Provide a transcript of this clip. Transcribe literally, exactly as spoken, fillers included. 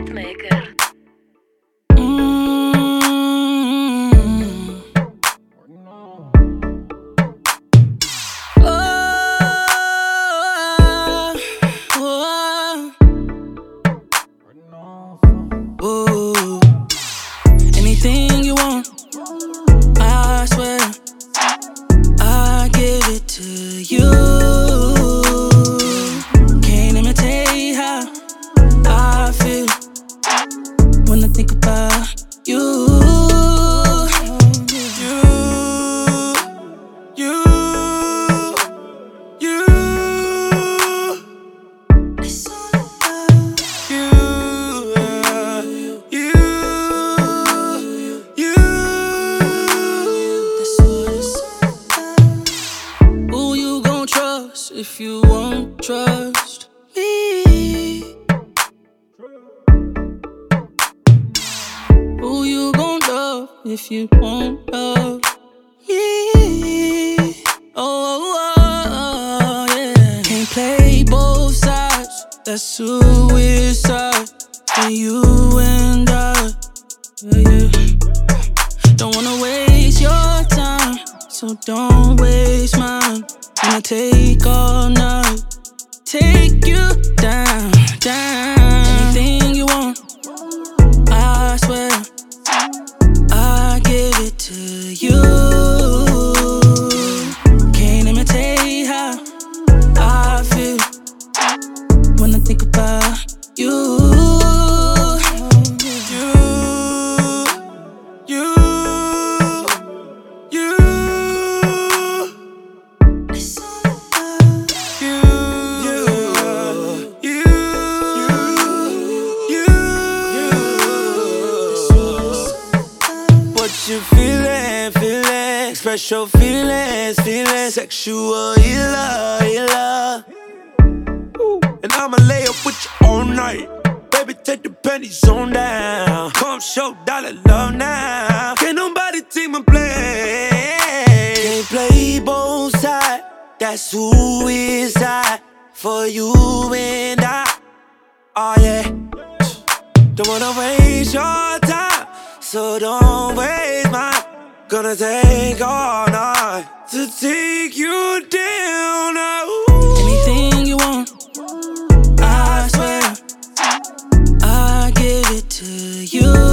Beatmaker. Ooh, anything you want, I swear, I give it to you. Can't imitate how I feel when I think about you. You, you, you. It's all about you. You, you, that's what it's about. Who you gon' trust if you won't trust me? Who you gon' love if you won't love me? Oh, oh, oh, yeah. Can't play both sides, that's suicide for you and I. Yeah, yeah. Don't wanna waste your time, so don't waste mine. I'ma take all night, take you down, down. Anything you want, I swear, I give it to you. Can't imitate how I feel when I think about you. You, you, you. It's all about you, you, you, you, you. What you feeling, feeling? Express your feelings, feelings. Sexual healer, healer. And I'ma lay up with you all night. Baby, take the panties on down. Come show dollar love now. Can't nobody take my place. Can't play both sides. That's who is I for you and I. Oh yeah. Don't wanna waste your time, so don't waste mine. Gonna take all night to take you down. Oh. Anything you want, I swear, I give it to you.